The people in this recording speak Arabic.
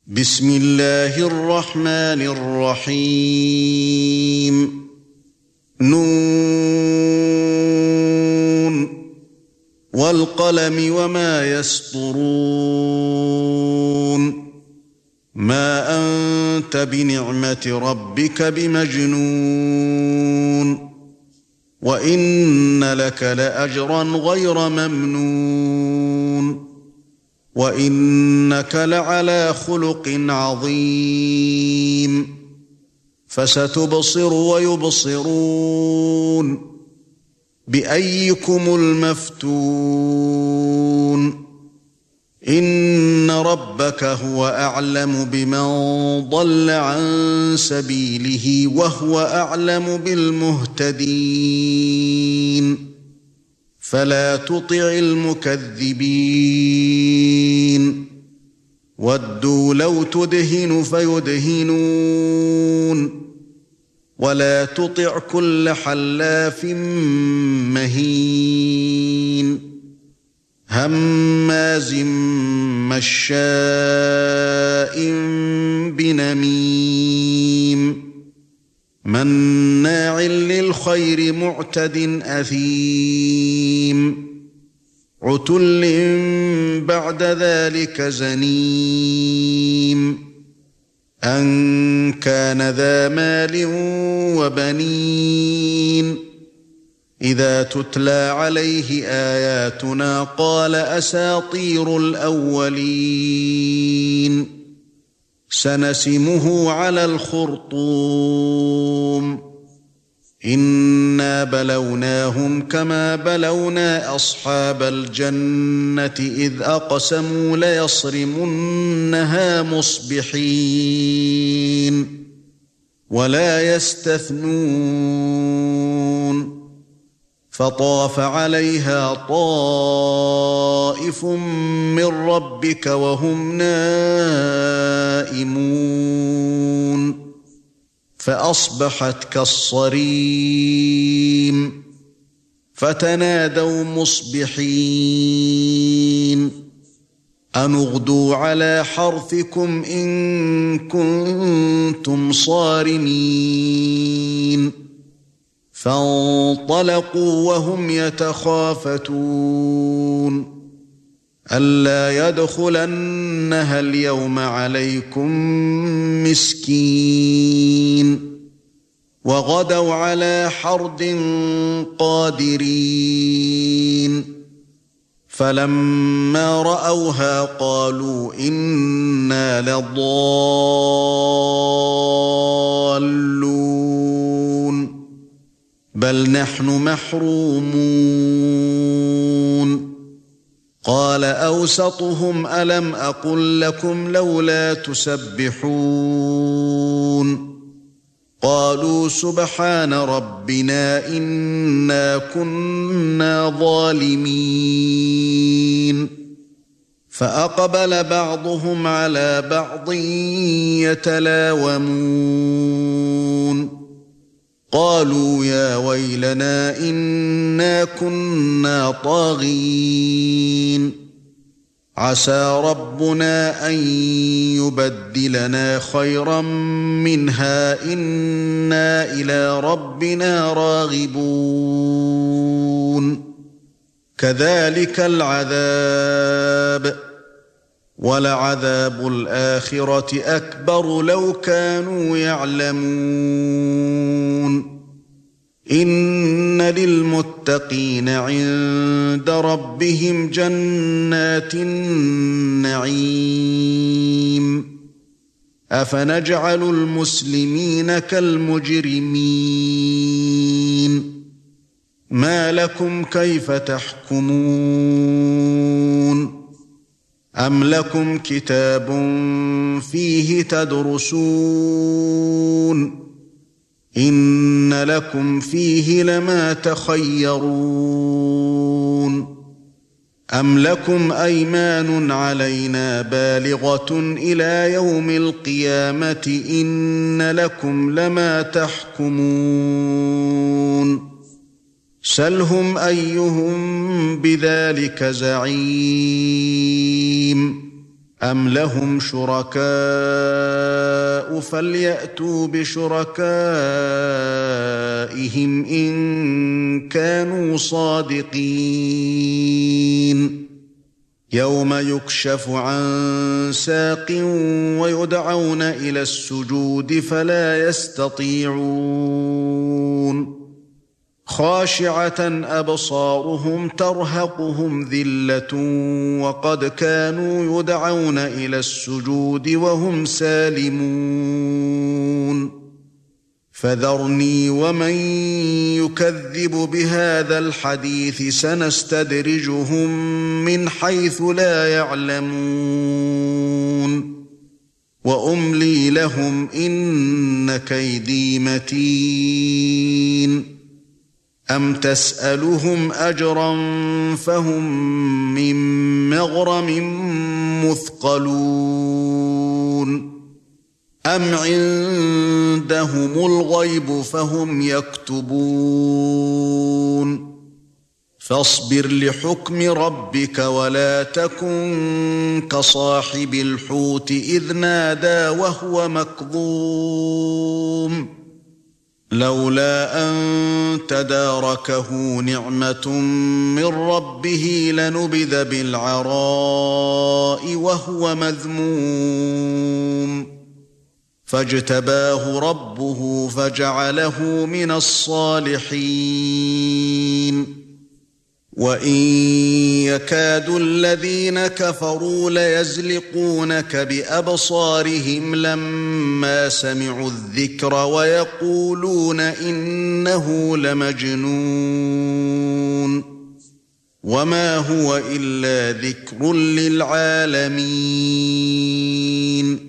بسم الله الرحمن الرحيم نون والقلم وما يسطرون ما أنت بنعمة ربك بمجنون وإن لك لأجرا غير ممنون وإنك لعلى خلق عظيم فستبصر ويبصرون بأيكم المفتون إن ربك هو أعلم بمن ضل عن سبيله وهو أعلم بالمهتدين فلا تطع المكذبين ودوا لو تدهن فيدهنون ولا تطع كل حلاف مهين هماز مشاء بنميم مناع للخير معتد أثيم عتل بعد ذلك زنيم أن كان ذا مال وبنين إذا تتلى عليه آياتنا قال أساطير الأولين سنسمه على الخرطوم إنا بلوناهم كما بلونا أصحاب الجنة إذ أقسموا ليصرمنها مصبحين ولا يستثنون فطاف عليها طائف من ربك وهم نائمون فأصبحت كالصريم فتنادوا مصبحين أن اغدوا على حرثكم إن كنتم صارمين فانطلقوا وهم يتخافتون ألا يدخلنها اليوم عليكم مسكين وغدوا على حرد قادرين فلما رأوها قالوا إنا لضالون بل نحن محرومون قال أوسطهم ألم أقل لكم لولا تسبحون قالوا سبحان ربنا إنا كنا ظالمين فأقبل بعضهم على بعض يتلاومون قالوا يا ويلنا إنا كنا طاغين عسى ربنا أن يبدلنا خيرا منها إنا إلى ربنا راغبون كذلك العذاب ولعذاب الآخرة أكبر لو كانوا يعلمون إن للمتقين عند ربهم جنات النعيم أفنجعل المسلمين كالمجرمين ما لكم كيف تحكمون أم لكم كتاب فيه تدرسون إن لكم فيه لما تخيرون أم لكم أيمان علينا بالغة إلى يوم القيامة إن لكم لما تحكمون سلهم أيهم بذلك زعيم أَمْ لَهُمْ شُرَكَاءُ فَلْيَأْتُوا بِشُرَكَائِهِمْ إِن كَانُوا صَادِقِينَ يَوْمَ يُكْشَفُ عَن سَاقٍ وَيُدْعَوْنَ إِلَى السُّجُودِ فَلَا يَسْتَطِيعُونَ خَاشِعَةً أَبْصَارُهُمْ تَرْهَقُهُمْ ذِلَّةٌ وَقَدْ كَانُوا يُدْعَوْنَ إِلَى السُّجُودِ وَهُمْ سَالِمُونَ فَذَرْنِي وَمَن يُكَذِّبُ بِهَذَا الْحَدِيثِ سَنَسْتَدْرِجُهُم مِّنْ حَيْثُ لَا يَعْلَمُونَ وَأُمْلِي لَهُمْ إِنَّ كَيْدِي مَتِينٌ أَمْ تَسْأَلُهُمْ أَجْرًا فَهُمْ مِنْ مَغْرَمٍ مُثْقَلُونَ أَمْ عِندَهُمُ الْغَيْبُ فَهُمْ يَكْتُبُونَ فَاصْبِرْ لِحُكْمِ رَبِّكَ وَلَا تَكُنْ كَصَاحِبِ الْحُوتِ إِذْ نَادَى وَهُوَ مَكْظُومٌ لَوْلَا أَن تَدَارَكَهُ نِعْمَةٌ مِّن رَّبِّهِ لَنُبِذَ بِالْعَرَاءِ وَهُوَ مَذْمُومٌ فَاجْتَبَاهُ رَبُّهُ فَجَعَلَهُ مِنَ الصَّالِحِينَ وَإِن يَكَادُ الَّذِينَ كَفَرُوا لَيَزْلِقُونَكَ بِأَبْصَارِهِمْ لَمَّا سَمِعُوا الذِّكْرَ وَيَقُولُونَ إِنَّهُ لَمَجْنُونٌ وَمَا هُوَ إِلَّا ذِكْرٌ لِلْعَالَمِينَ